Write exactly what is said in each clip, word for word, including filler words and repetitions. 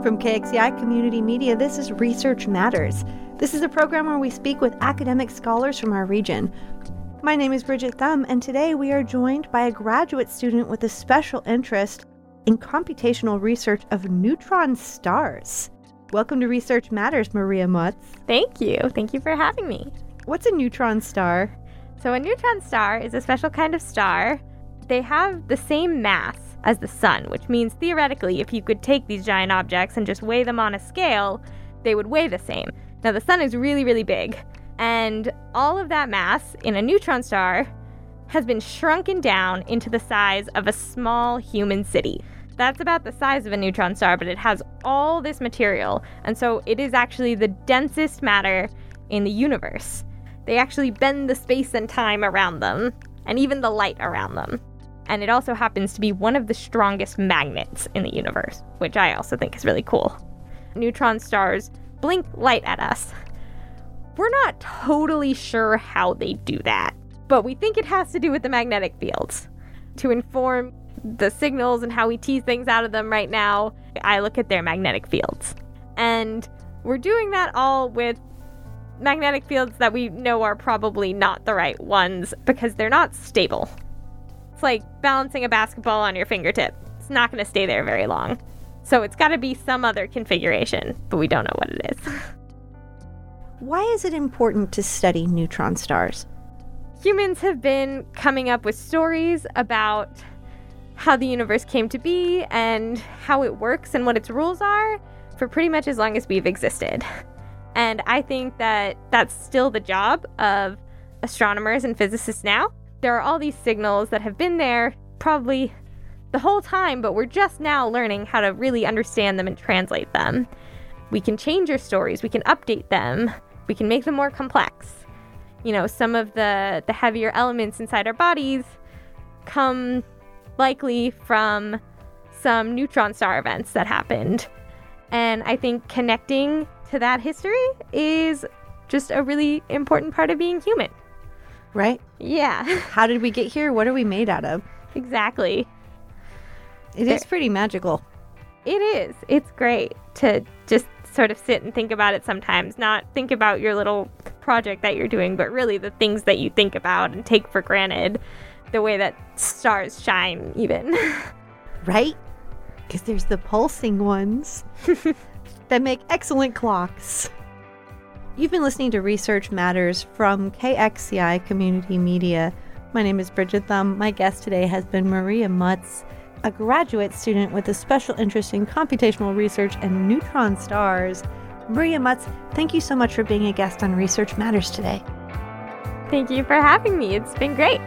From K X C I Community Media, this is Research Matters. This is a program where we speak with academic scholars from our region. My name is Bridget Thumb, and today we are joined by a graduate student with a special interest in computational research of neutron stars. Welcome to Research Matters, Maria Mutz. Thank you. Thank you for having me. What's a neutron star? So a neutron star is a special kind of star. They have the same mass as the sun, which means theoretically, if you could take these giant objects and just weigh them on a scale, they would weigh the same. Now, the sun is really, really big, and all of that mass in a neutron star has been shrunken down into the size of a small human city. That's about the size of a neutron star, but it has all this material, and so it is actually the densest matter in the universe. They actually bend the space and time around them, and even the light around them. And it also happens to be one of the strongest magnets in the universe, which I also think is really cool. Neutron stars blink light at us. We're not totally sure how they do that, but we think it has to do with the magnetic fields. To inform the signals and how we tease things out of them right now, I look at their magnetic fields. And we're doing that all with magnetic fields that we know are probably not the right ones because they're not stable. It's like balancing a basketball on your fingertip. It's not going to stay there very long. So it's got to be some other configuration, but we don't know what it is. Why is it important to study neutron stars? Humans have been coming up with stories about how the universe came to be and how it works and what its rules are for pretty much as long as we've existed. And I think that that's still the job of astronomers and physicists now. There are all these signals that have been there probably the whole time, but we're just now learning how to really understand them and translate them. We can change our stories, we can update them, we can make them more complex. You know, some of the, the heavier elements inside our bodies come likely from some neutron star events that happened. And I think connecting to that history is just a really important part of being human. Right? Yeah. How did we get here? What are we made out of? Exactly. It is pretty magical. It is. It's great to just sort of sit and think about it sometimes. Not think about your little project that you're doing, but really the things that you think about and take for granted. The way that stars shine, even. Right? Because there's the pulsing ones that make excellent clocks. You've been listening to Research Matters from K X C I Community Media. My name is Bridget Thumb. My guest today has been Maria Mutz, a graduate student with a special interest in computational research and neutron stars. Maria Mutz, thank you so much for being a guest on Research Matters today. Thank you for having me. It's been great.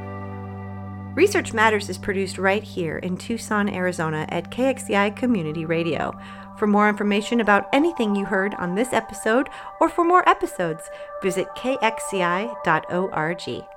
Research Matters is produced right here in Tucson, Arizona at K X C I Community Radio. For more information about anything you heard on this episode or for more episodes, visit k x c i dot org.